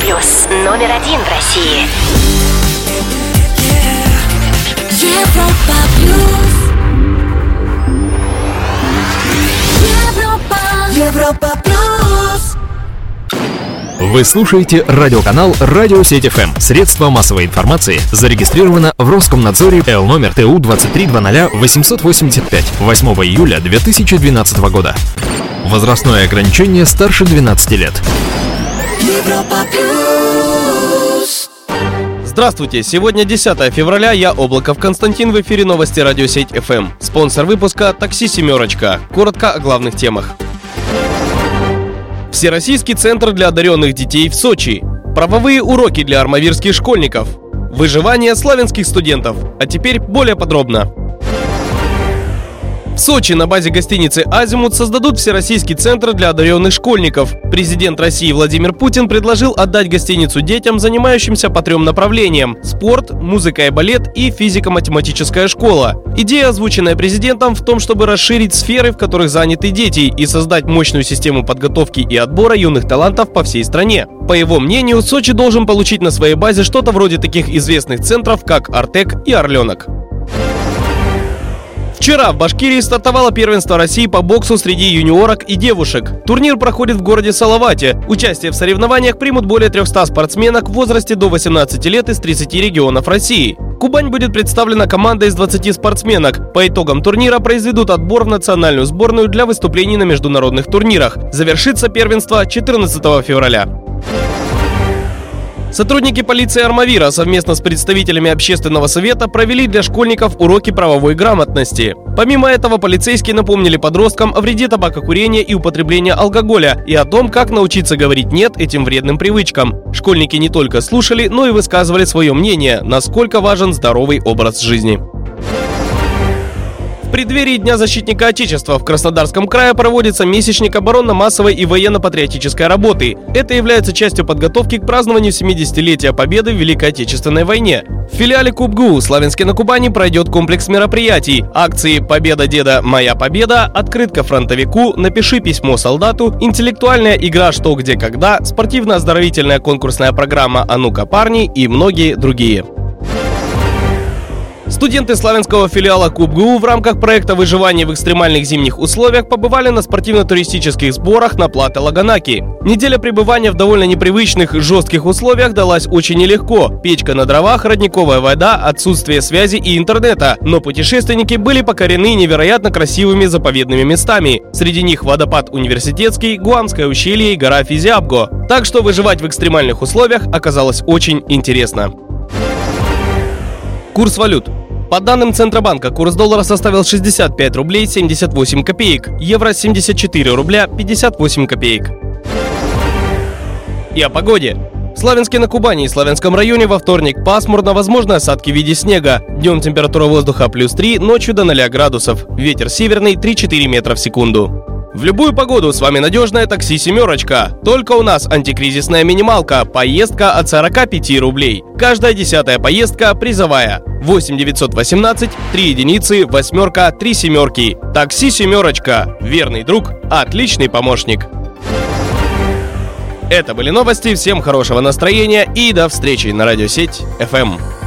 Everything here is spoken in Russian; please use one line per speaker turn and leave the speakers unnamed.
плюс, номер 1 в России.
Европа плюс. Европа плюс.
Вы слушаете радиоканал «Радиосеть ФМ». Средство массовой информации зарегистрировано в Роскомнадзоре Л номер ТУ 2300-885 8 июля 2012 года. Возрастное ограничение старше 12 лет.
Европа плюс.
Здравствуйте, сегодня 10 февраля, я Облаков Константин, в эфире новости «Радиосеть ФМ». Спонсор выпуска «Такси Семерочка». Коротко о главных темах. Всероссийский центр для одаренных детей в Сочи. Правовые уроки для армавирских школьников. Выживание славянских студентов. А теперь более подробно. В Сочи на базе гостиницы «Азимут» создадут Всероссийский центр для одаренных школьников. Президент России Владимир Путин предложил отдать гостиницу детям, занимающимся по 3 направлениям – спорт, музыка и балет и физико-математическая школа. Идея, озвученная президентом, в том, чтобы расширить сферы, в которых заняты дети, и создать мощную систему подготовки и отбора юных талантов по всей стране. По его мнению, Сочи должен получить на своей базе что-то вроде таких известных центров, как «Артек» и «Орленок». Вчера в Башкирии стартовало первенство России по боксу среди юниорок и девушек. Турнир проходит в городе Салавате. Участие в соревнованиях примут более 300 спортсменок в возрасте до 18 лет из 30 регионов России. Кубань будет представлена командой из 20 спортсменок. По итогам турнира произведут отбор в национальную сборную для выступлений на международных турнирах. Завершится первенство 14 февраля. Сотрудники полиции Армавира совместно с представителями общественного совета провели для школьников уроки правовой грамотности. Помимо этого, полицейские напомнили подросткам о вреде табакокурения и употребления алкоголя и о том, как научиться говорить «нет» этим вредным привычкам. Школьники не только слушали, но и высказывали свое мнение, насколько важен здоровый образ жизни. В преддверии Дня защитника Отечества в Краснодарском крае проводится месячник оборонно-массовой и военно-патриотической работы. Это является частью подготовки к празднованию 70-летия Победы в Великой Отечественной войне. В филиале КубГУ «Славянске на Кубани» пройдет комплекс мероприятий. Акции «Победа деда, моя победа», «Открытка фронтовику», «Напиши письмо солдату», интеллектуальная игра «Что, где, когда», спортивно-оздоровительная конкурсная программа «А ну-ка, парни» и многие другие. Студенты славянского филиала КубГУ в рамках проекта «Выживание в экстремальных зимних условиях» побывали на спортивно-туристических сборах на плато Лаганаки. Неделя пребывания в довольно непривычных, жестких условиях далась очень нелегко. Печка на дровах, родниковая вода, отсутствие связи и интернета. Но путешественники были покорены невероятно красивыми заповедными местами. Среди них водопад Университетский, Гуамское ущелье и гора Физиабго. Так что выживать в экстремальных условиях оказалось очень интересно. Курс валют. По данным Центробанка, курс доллара составил 65 рублей 78 копеек, евро 74 рубля 58 копеек. И о погоде. В Славянске на Кубани и Славянском районе во вторник пасмурно, возможны осадки в виде снега. Днем температура воздуха +3, ночью до 0 градусов. Ветер северный 3-4 метра в секунду. В любую погоду с вами надежное такси «Семерочка». Только у нас антикризисная минималка. Поездка от 45 рублей. Каждая 10-я поездка призовая. 8 918 3 единицы, 8, 3 семерки. Такси «Семерочка». Верный друг, отличный помощник. Это были новости. Всем хорошего настроения и до встречи на радиосеть ФМ.